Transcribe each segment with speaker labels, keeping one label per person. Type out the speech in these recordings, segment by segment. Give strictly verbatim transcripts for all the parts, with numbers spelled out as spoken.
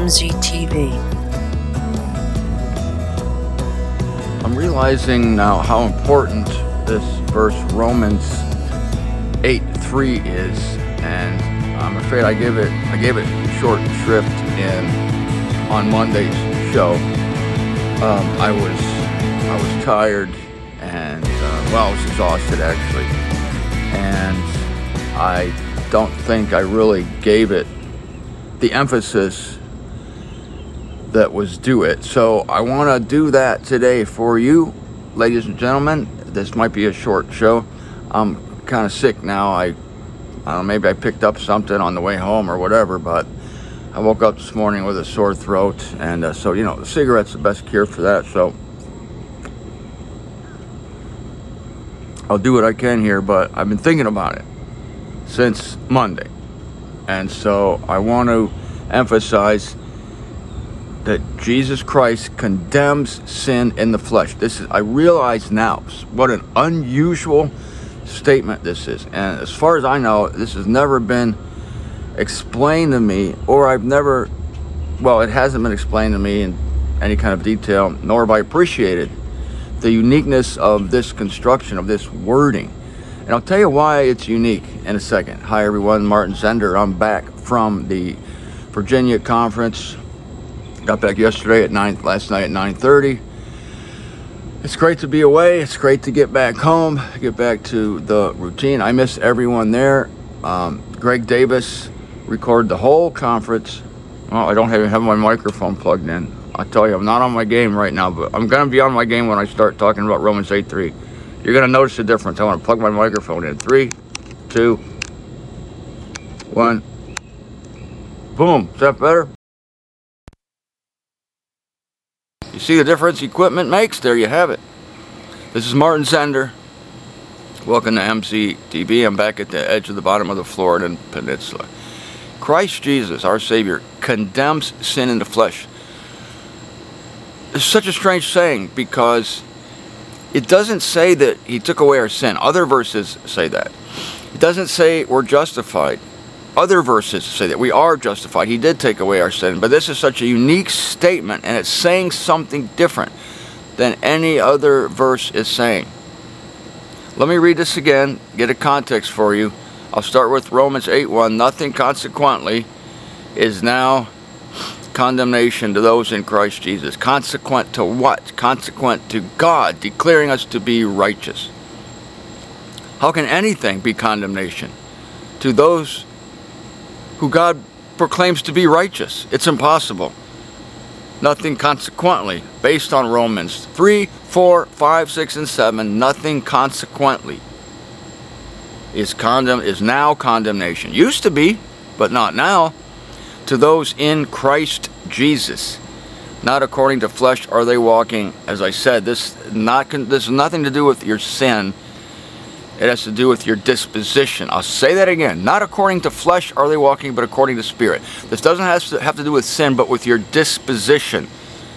Speaker 1: M Z T V.
Speaker 2: I'm realizing now how important this verse Romans eight three is, and I'm afraid I gave it I gave it short shrift in on Monday's show. Um, I was I was tired and uh, well, I was exhausted actually, and I don't think I really gave it the emphasis that was due it. So I want to do that today for you, ladies and gentlemen. This might be a short show. I'm kind of sick now. I, I don't know, maybe I picked up something on the way home or whatever, but I woke up this morning with a sore throat, and uh, so, you know, the cigarette's the best cure for that, so I'll do what I can here, but I've been thinking about it since Monday, and so I want to emphasize that Jesus Christ condemns sin in the flesh. This is, I realize now what an unusual statement this is. And as far as I know, this has never been explained to me, or I've never, well, it hasn't been explained to me in any kind of detail, nor have I appreciated the uniqueness of this construction, of this wording. And I'll tell you why it's unique in a second. Hi everyone, Martin Zender. I'm back from the Virginia conference. Got back yesterday at nine, last night at nine thirty. It's great to be away. It's great to get back home, get back to the routine. I miss everyone there. Um, Greg Davis recorded the whole conference. Well, I don't even have my microphone plugged in. I tell you, I'm not on my game right now, but I'm going to be on my game when I start talking about Romans eight three. You're going to notice the difference. I want to plug my microphone in. Three, two, one. Boom. Is that better? You see the difference equipment makes? There you have it. This is Martin Zender. Welcome to M Z T V. I'm back at the edge of the bottom of the Florida Peninsula. Christ Jesus, our Savior, condemns sin in the flesh. It's such a strange saying because it doesn't say that he took away our sin. Other verses say that. It doesn't say we're justified. Other verses say that we are justified. He did take away our sin. But this is such a unique statement, and it's saying something different than any other verse is saying. Let me read this again, get a context for you. I'll start with Romans eight one. Nothing consequently is now condemnation to those in Christ Jesus. Consequent to what? Consequent to God declaring us to be righteous. How can anything be condemnation to those who God proclaims to be righteous? It's impossible. Nothing consequently, based on Romans three, four, five, six, and seven, nothing consequently is condemn is now condemnation. Used to be, but not now, to those in Christ Jesus. Not according to flesh are they walking. As I said, this not this has nothing to do with your sin. It has to do with your disposition. I'll say that again. Not according to flesh are they walking, but according to spirit. This doesn't have to, have to do with sin, but with your disposition.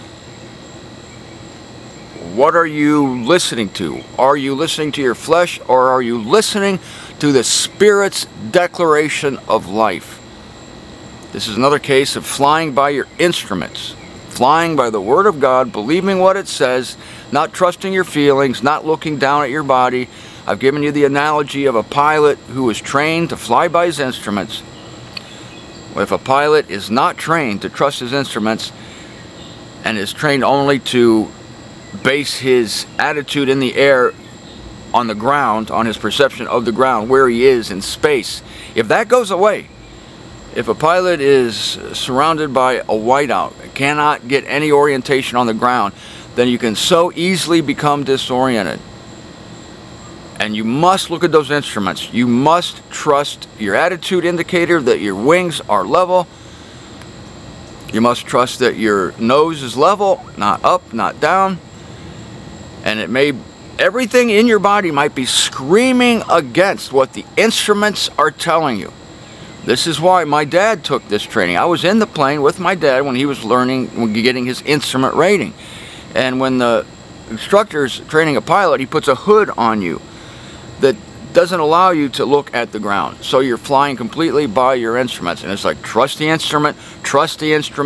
Speaker 2: What are you listening to? Are you listening to your flesh, or are you listening to the Spirit's declaration of life? This is another case of flying by your instruments. Flying by the Word of God, believing what it says, not trusting your feelings, not looking down at your body. I've given you the analogy of a pilot who is trained to fly by his instruments. If a pilot is not trained to trust his instruments and is trained only to base his attitude in the air on the ground, on his perception of the ground, where he is in space, if that goes away, if a pilot is surrounded by a whiteout, cannot get any orientation on the ground, then you can so easily become disoriented. And you must look at those instruments. You must trust your attitude indicator that your wings are level. You must trust that your nose is level, not up, not down. And it may, everything in your body might be screaming against what the instruments are telling you. This is why my dad took this training. I was in the plane with my dad when he was learning, when getting his instrument rating. And when the instructor's training a pilot, he puts a hood on you that doesn't allow you to look at the ground. So you're flying completely by your instruments. And it's like, trust the instrument, trust the instrument,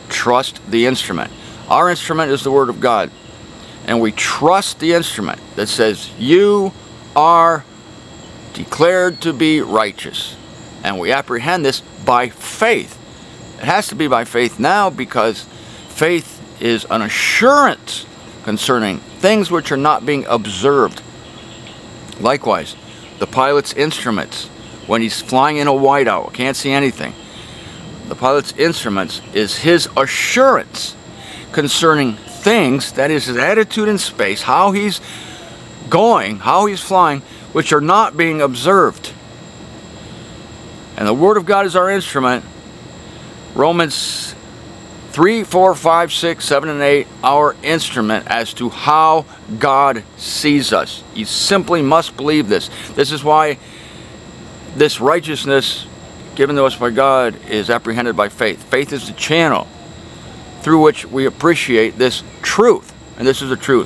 Speaker 2: trust the instrument. Our instrument is the Word of God. And we trust the instrument that says, you are declared to be righteous. And we apprehend this by faith. It has to be by faith now, because faith is an assurance concerning things which are not being observed. Likewise, the pilot's instruments, when he's flying in a whiteout, can't see anything. The pilot's instruments is his assurance concerning things, that is his attitude in space, how he's going, how he's flying, which are not being observed. And the Word of God is our instrument. Romans three, four, five, six, seven, and eight, our instrument as to how God sees us. You simply must believe this. This is why this righteousness given to us by God is apprehended by faith. Faith is the channel through which we appreciate this truth. And this is the truth.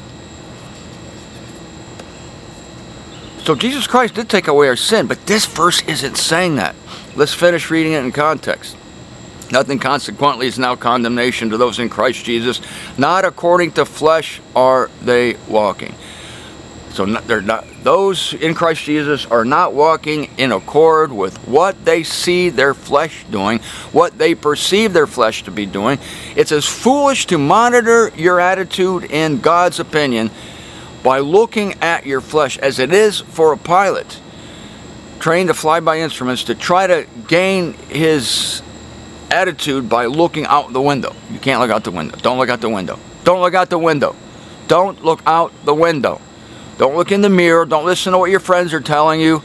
Speaker 2: So Jesus Christ did take away our sin, but this verse isn't saying that. Let's finish reading it in context. Nothing consequently is now condemnation to those in Christ Jesus. Not according to flesh are they walking. So they're not, those in Christ Jesus are not walking in accord with what they see their flesh doing, what they perceive their flesh to be doing. It's as foolish to monitor your attitude in God's opinion by looking at your flesh as it is for a pilot trained to fly by instruments to try to gain his attitude by looking out the window. You can't look out the window. Don't look out the window. Don't look out the window. Don't look out the window. Don't look in the mirror. Don't listen to what your friends are telling you.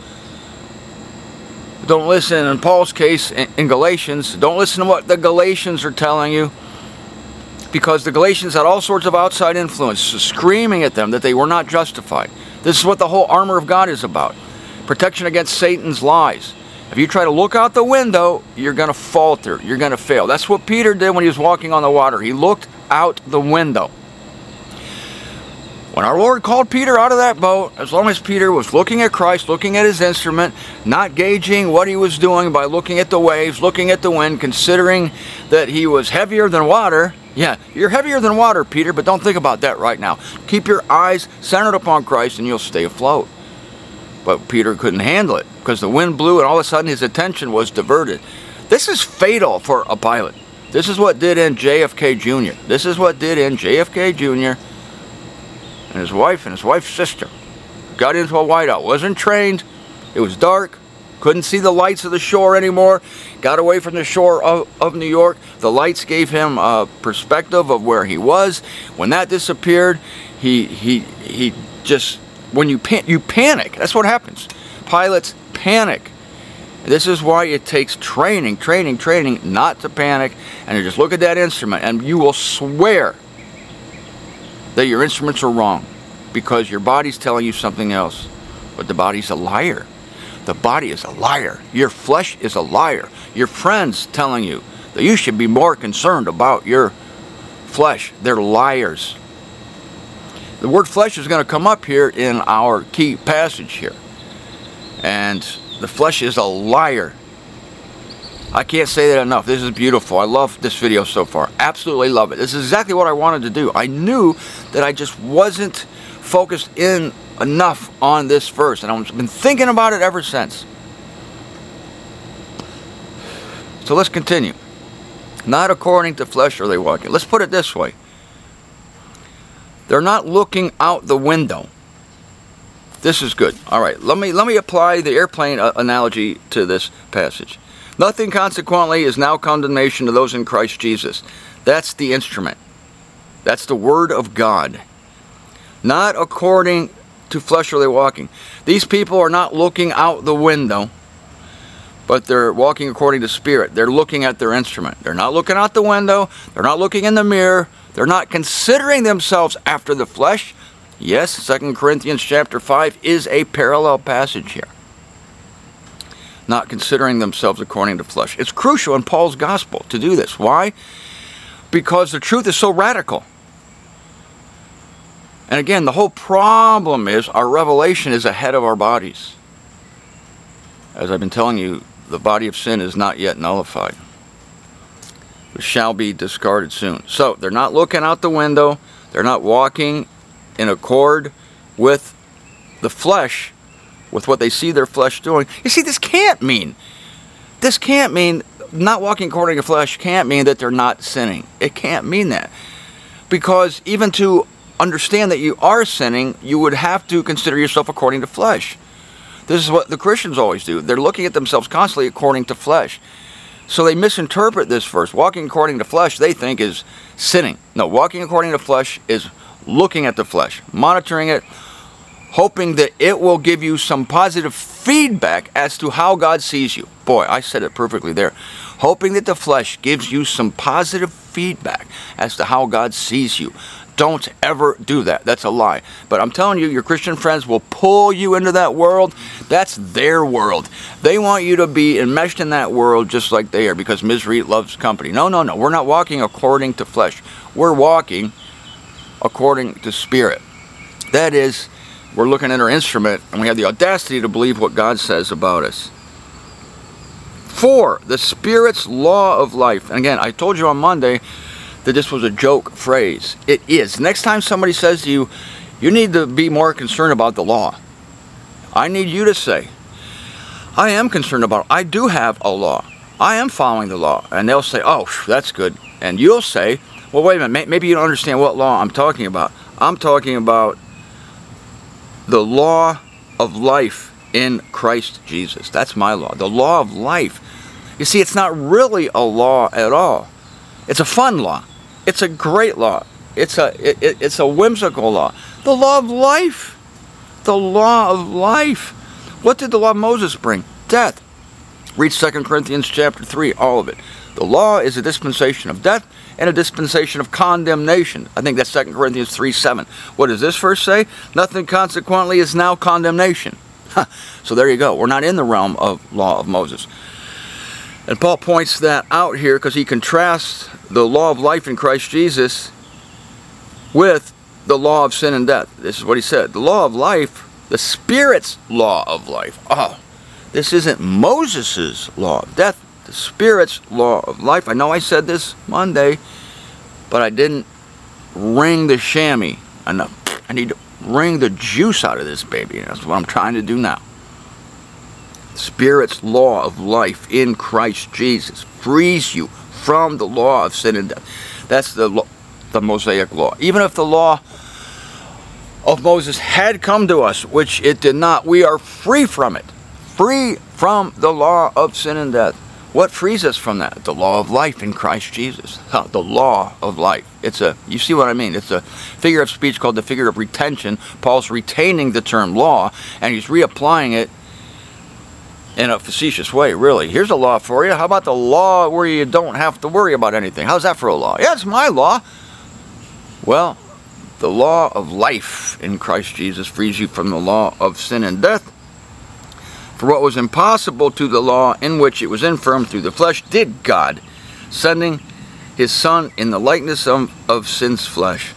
Speaker 2: Don't listen, in Paul's case, in Galatians, don't listen to what the Galatians are telling you, because the Galatians had all sorts of outside influence screaming at them that they were not justified. This is what the whole armor of God is about. Protection against Satan's lies. If you try to look out the window, you're going to falter. You're going to fail. That's what Peter did when he was walking on the water. He looked out the window. When our Lord called Peter out of that boat, as long as Peter was looking at Christ, looking at his instrument, not gauging what he was doing by looking at the waves, looking at the wind, considering that he was heavier than water. Yeah, you're heavier than water, Peter, but don't think about that right now. Keep your eyes centered upon Christ and you'll stay afloat. But Peter couldn't handle it because the wind blew and all of a sudden his attention was diverted. This is fatal for a pilot. This is what did in J F K Junior This is what did in J F K Junior And his wife and his wife's sister got into a whiteout. Wasn't trained. It was dark. Couldn't see the lights of the shore anymore. Got away from the shore of, of New York. The lights gave him a perspective of where he was. When that disappeared, he he he just when you pan you panic. That's what happens. Pilots panic. This is why it takes training, training, training not to panic, and to just look at that instrument, and you will swear that your instruments are wrong because your body's telling you something else. But the body's a liar. The body is a liar. Your flesh is a liar. Your friends telling you that you should be more concerned about your flesh. They're liars. The word flesh is going to come up here in our key passage here. And the flesh is a liar. I can't say that enough. This is beautiful. I love this video so far. Absolutely love it. This is exactly what I wanted to do. I knew that I just wasn't focused in enough on this verse, and I've been thinking about it ever since. So let's continue. Not according to flesh are they walking. Let's put it this way. They're not looking out the window. This is good. All right, let me let me apply the airplane uh, analogy to this passage. Nothing consequently is now condemnation to those in Christ Jesus. That's the instrument. That's the Word of God. Not according to flesh are they walking. These people are not looking out the window, but they're walking according to Spirit. They're looking at their instrument. They're not looking out the window. They're not looking in the mirror. They're not considering themselves after the flesh. Yes, Second Corinthians chapter five is a parallel passage here. Not considering themselves according to flesh. It's crucial in Paul's gospel to do this. Why? Because the truth is so radical. And again, the whole problem is our revelation is ahead of our bodies. As I've been telling you, the body of sin is not yet nullified. shall be discarded soon. So they're not looking out the window. They're not walking in accord with the flesh, with what they see their flesh doing. You see, this can't mean, this can't mean, not walking according to flesh can't mean that they're not sinning. It can't mean that. Because even to understand that you are sinning, you would have to consider yourself according to flesh. This is what the Christians always do. They're looking at themselves constantly according to flesh. So they misinterpret this verse. Walking according to flesh, they think, is sinning. No, walking according to flesh is looking at the flesh, monitoring it, hoping that it will give you some positive feedback as to how God sees you. Boy, I said it perfectly there. Hoping that the flesh gives you some positive feedback as to how God sees you. Don't ever do that. That's a lie. But I'm telling you, your Christian friends will pull you into that world. That's their world. They want you to be enmeshed in that world just like they are, because misery loves company. No, no, no. We're not walking according to flesh. We're walking according to spirit. That is, we're looking at our instrument, and we have the audacity to believe what God says about us. Four, the Spirit's law of life. And again, I told you on Monday that this was a joke phrase. It is. Next time somebody says to you, you need to be more concerned about the law, I need you to say, I am concerned about it. I do have a law. I am following the law. And they'll say, oh, that's good. And you'll say, well, wait a minute, maybe you don't understand what law I'm talking about. I'm talking about the law of life in Christ Jesus. That's my law. The law of life. You see, it's not really a law at all. It's a fun law. It's a great law. It's a it, it, it's a whimsical law. The law of life. The law of life. What did the law of Moses bring? Death. Read Second Corinthians chapter three, all of it. The law is a dispensation of death and a dispensation of condemnation. I think that's Second Corinthians three seven. What does this verse say? Nothing consequently is now condemnation. Huh. So there you go. We're not in the realm of law of Moses. And Paul points that out here because he contrasts the law of life in Christ Jesus with the law of sin and death. This is what he said. The law of life, the Spirit's law of life. Oh, this isn't Moses' law of death. The Spirit's law of life. I know I said this Monday, but I didn't wring the chamois enough. I need to wring the juice out of this baby. That's what I'm trying to do now. Spirit's law of life in Christ Jesus frees you from the law of sin and death. That's the law, the Mosaic law. Even if the law of Moses had come to us, which it did not, we are free from it. Free from the law of sin and death. What frees us from that? The law of life in Christ Jesus. The law of life. It's a, you see what I mean? It's a figure of speech called the figure of retention. Paul's retaining the term law, and he's reapplying it in a facetious way, really. Here's a law for you. How about the law where you don't have to worry about anything? How's that for a law? Yeah, it's my law. Well, the law of life in Christ Jesus frees you from the law of sin and death. For what was impossible to the law, in which it was infirm through the flesh, did God, sending his Son in the likeness of, of sin's flesh.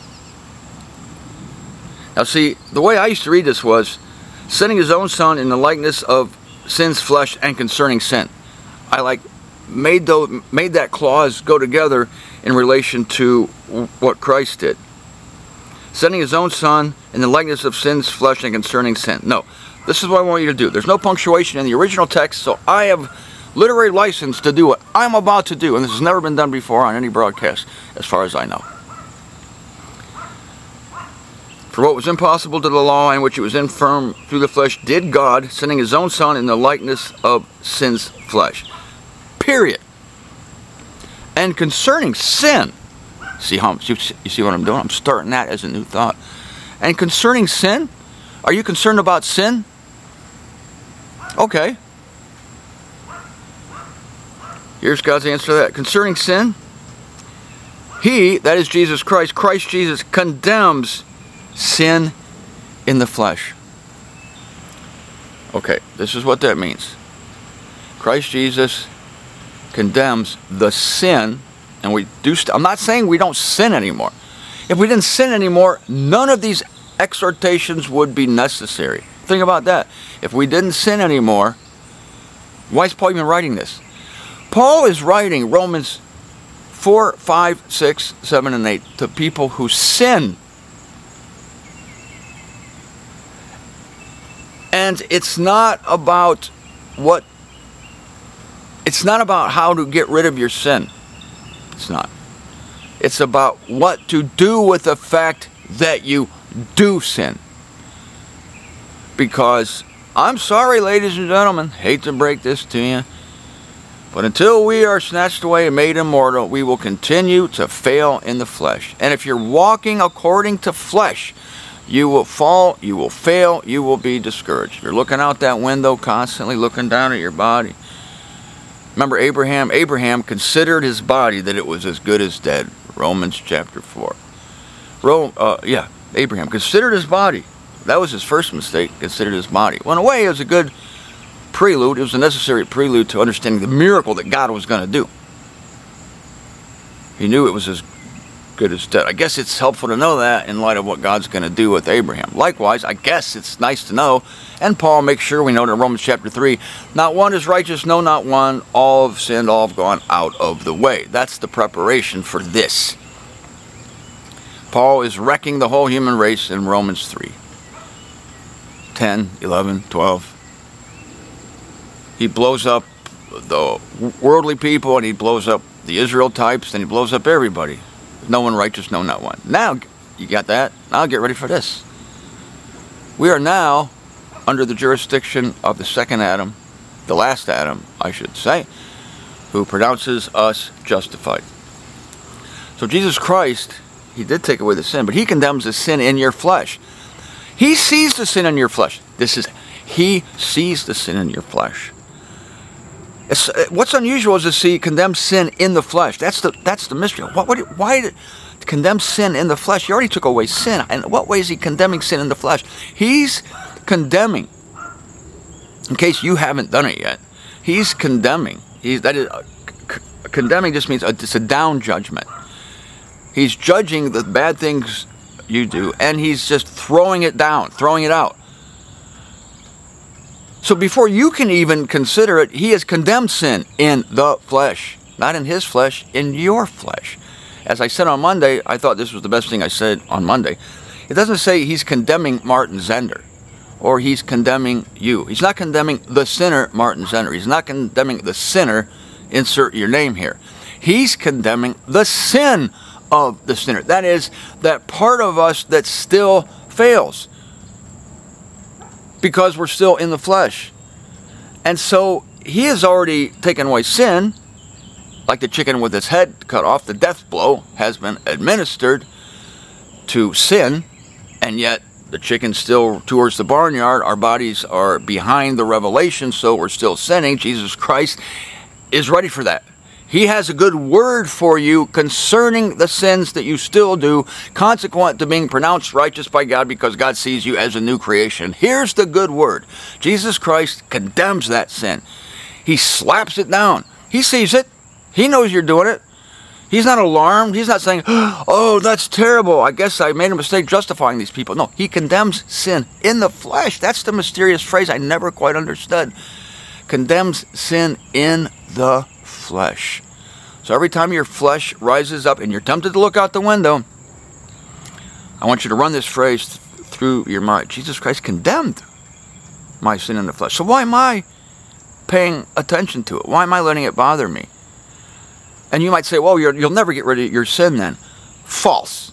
Speaker 2: Now see, the way I used to read this was, sending his own Son in the likeness of sin's flesh and concerning sin. I like made those, made that clause go together in relation to what Christ did. Sending his own Son in the likeness of sin's flesh and concerning sin. No, this is what I want you to do. There's no punctuation in the original text, so I have literary license to do what I'm about to do, and this has never been done before on any broadcast, as far as I know. For what was impossible to the law, in which it was infirm through the flesh, did God, sending his own Son in the likeness of sin's flesh. Period. And concerning sin, see how you see what I'm doing? I'm starting that as a new thought. And concerning sin, are you concerned about sin? Okay. Here's God's answer to that. Concerning sin, he, that is Jesus Christ, Christ Jesus, condemns sin in the flesh. Okay, this is what that means. Christ Jesus condemns the sin, and we do. St- I'm not saying we don't sin anymore. If we didn't sin anymore, none of these exhortations would be necessary. Think about that. If we didn't sin anymore, why is Paul even writing this? Paul is writing Romans four, five, six, seven, and eight, to people who sin. And it's not about what, it's not about how to get rid of your sin. It's not. It's about what to do with the fact that you do sin. Because, I'm sorry, ladies and gentlemen, hate to break this to you, but until we are snatched away and made immortal, we will continue to fail in the flesh. And if you're walking according to flesh, you will fall, you will fail, you will be discouraged. You're looking out that window constantly, looking down at your body. Remember Abraham? Abraham considered his body that it was as good as dead. Romans chapter four. Ro uh, yeah, Abraham considered his body. That was his first mistake, considered his body. Well, in a way, it was a good prelude. It was a necessary prelude to understanding the miracle that God was going to do. He knew it was as good as dead. I guess it's helpful to know that in light of what God's going to do with Abraham. Likewise, I guess it's nice to know, and Paul makes sure we know in Romans chapter three, not one is righteous, no, not one. All have sinned, all have gone out of the way. That's the preparation for this. Paul is wrecking the whole human race in Romans three. ten, eleven, twelve. He blows up the worldly people, and he blows up the Israel types, and he blows up everybody. No one righteous, no, not one. Now, you got that? Now get ready for this. We are now under the jurisdiction of the second Adam, the last Adam, I should say, who pronounces us justified. So Jesus Christ, he did take away the sin, but he condemns the sin in your flesh. He sees the sin in your flesh. This is, he sees the sin in your flesh. It's, what's unusual is to see condemned sin in the flesh. That's the that's the mystery. What, what, why did condemn sin in the flesh? He already took away sin. And what way is he condemning sin in the flesh? He's condemning, in case you haven't done it yet, he's condemning. He's, that is, uh, c condemning just means a, it's a down judgment. He's judging the bad things you do, and he's just throwing it down, throwing it out. So before you can even consider it, he has condemned sin in the flesh. Not in his flesh, in your flesh. As I said on Monday, I thought this was the best thing I said on Monday. It doesn't say he's condemning Martin Zender, or he's condemning you. He's not condemning the sinner, Martin Zender. He's not condemning the sinner, insert your name here. He's condemning the sin of the sinner. That is, that part of us that still fails, because we're still in the flesh. And so he has already taken away sin, like the chicken with its head cut off. The death blow has been administered to sin, and yet the chicken's still towards the barnyard. Our bodies are behind the revelation, so we're still sinning. Jesus Christ is ready for that. He has a good word for you concerning the sins that you still do, consequent to being pronounced righteous by God because God sees you as a new creation. Here's the good word. Jesus Christ condemns that sin. He slaps it down. He sees it. He knows you're doing it. He's not alarmed. He's not saying, oh, that's terrible. I guess I made a mistake justifying these people. No, he condemns sin in the flesh. That's the mysterious phrase I never quite understood. Condemns sin in the flesh. So every time your flesh rises up and you're tempted to look out the window, I want you to run this phrase th through your mind. Jesus Christ condemned my sin in the flesh. So why am I paying attention to it? Why am I letting it bother me? And you might say, well, you're, you'll never get rid of your sin then. False.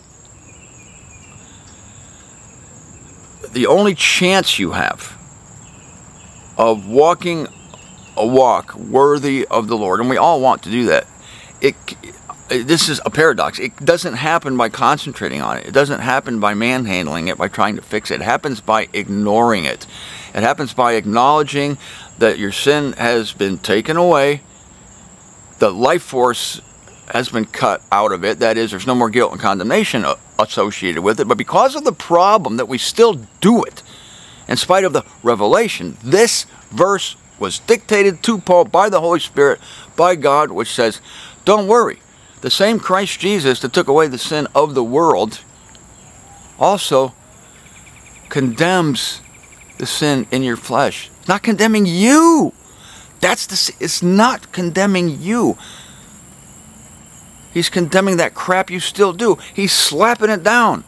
Speaker 2: The only chance you have of walking a walk worthy of the Lord, and we all want to do that, it, this is a paradox. It doesn't happen by concentrating on it. It doesn't happen by manhandling it, by trying to fix it. It happens by ignoring it. It happens by acknowledging that your sin has been taken away, the life force has been cut out of it. That is, there's no more guilt and condemnation associated with it. But because of the problem that we still do it, in spite of the revelation, this verse was dictated to Paul by the Holy Spirit, by God, which says, don't worry. The same Christ Jesus that took away the sin of the world also condemns the sin in your flesh. It's not condemning you. That's the, it's not condemning you. He's condemning that crap you still do. He's slapping it down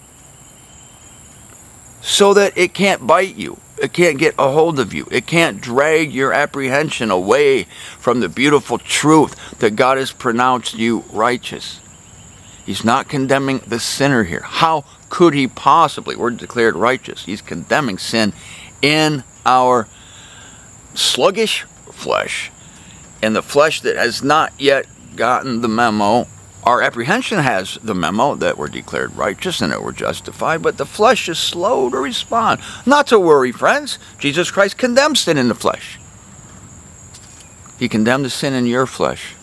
Speaker 2: so that it can't bite you. It can't get a hold of you. It can't drag your apprehension away from the beautiful truth that God has pronounced you righteous. He's not condemning the sinner here. How could he possibly? We're declared righteous. He's condemning sin in our sluggish flesh, in the flesh that has not yet gotten the memo. Our apprehension has the memo that we're declared righteous and that we're justified, but the flesh is slow to respond. Not to worry, friends. Jesus Christ condemned sin in the flesh. He condemned the sin in your flesh.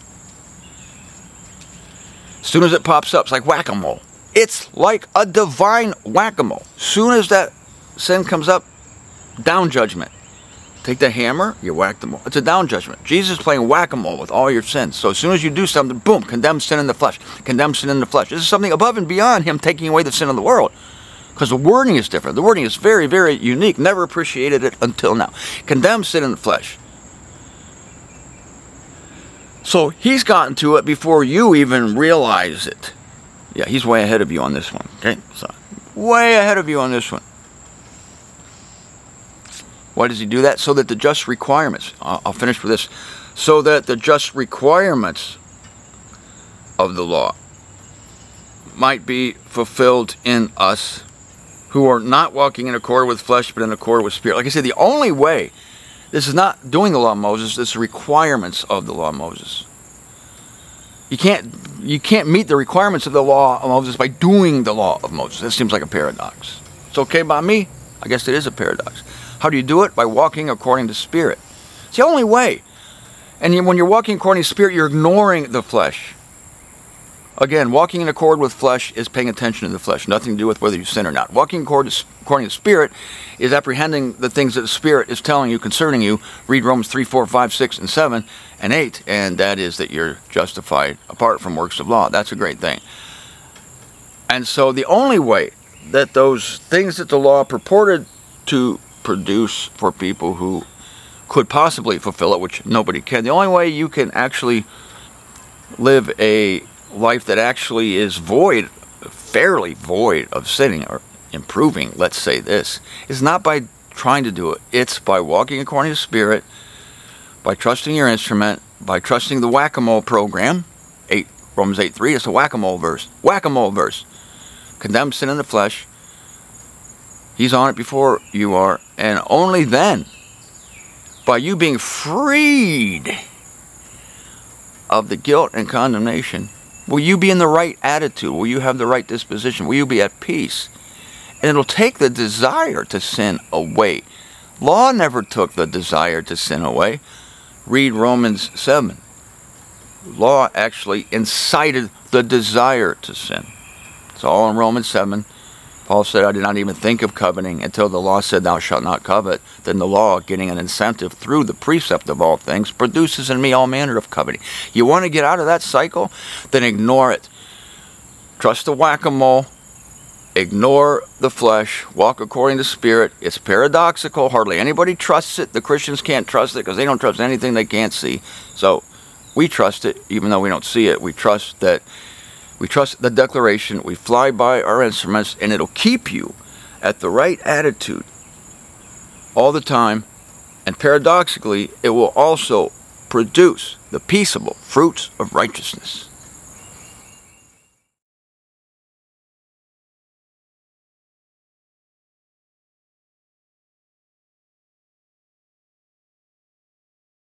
Speaker 2: As soon as it pops up, it's like whack-a-mole. It's like a divine whack-a-mole. As soon as that sin comes up, down judgment. Take the hammer, you whack them all. It's a down judgment. Jesus is playing whack-a-mole with all your sins. So as soon as you do something, boom, condemn sin in the flesh. Condemn sin in the flesh. This is something above and beyond him taking away the sin of the world. Because the wording is different. The wording is very, very unique. Never appreciated it until now. Condemn sin in the flesh. So he's gotten to it before you even realize it. Yeah, he's way ahead of you on this one. Okay, so way ahead of you on this one. Why does he do that? So that the just requirements, I'll finish with this, so that the just requirements of the law might be fulfilled in us who are not walking in accord with flesh, but in accord with spirit. Like I said, the only way, this is not doing the law of Moses, this is requirements of the law of Moses. You can't, you can't meet the requirements of the law of Moses by doing the law of Moses. That seems like a paradox. It's okay by me? I guess it is a paradox. How do you do it? By walking according to Spirit. It's the only way. And when you're walking according to Spirit, you're ignoring the flesh. Again, walking in accord with flesh is paying attention to the flesh. Nothing to do with whether you sin or not. Walking according to Spirit is apprehending the things that the Spirit is telling you concerning you. Read Romans three, four, five, six, and seven, and eight. And that is that you're justified apart from works of law. That's a great thing. And so the only way that those things that the law purported to produce for people who could possibly fulfill it, which nobody can, the only way you can actually live a life that actually is void, fairly void of sinning or improving, let's say this, is not by trying to do it. It's by walking according to Spirit, by trusting your instrument, by trusting the whack-a-mole program. eight, Romans eight three, it's a whack-a-mole verse. Whack-a-mole verse. Condemn sin in the flesh. He's on it before you are, and only then, by you being freed of the guilt and condemnation, will you be in the right attitude? Will you have the right disposition? Will you be at peace? And it'll take the desire to sin away. Law never took the desire to sin away. Read Romans seven. Law actually incited the desire to sin. It's all in Romans seven. Paul said, I did not even think of coveting until the law said, thou shalt not covet. Then the law, getting an incentive through the precept of all things, produces in me all manner of coveting. You want to get out of that cycle? Then ignore it. Trust the whack-a-mole. Ignore the flesh. Walk according to Spirit. It's paradoxical. Hardly anybody trusts it. The Christians can't trust it because they don't trust anything they can't see. So we trust it, even though we don't see it. We trust that We trust the declaration, we fly by our instruments, and it'll keep you at the right attitude all the time. And paradoxically, it will also produce the peaceable fruits of righteousness.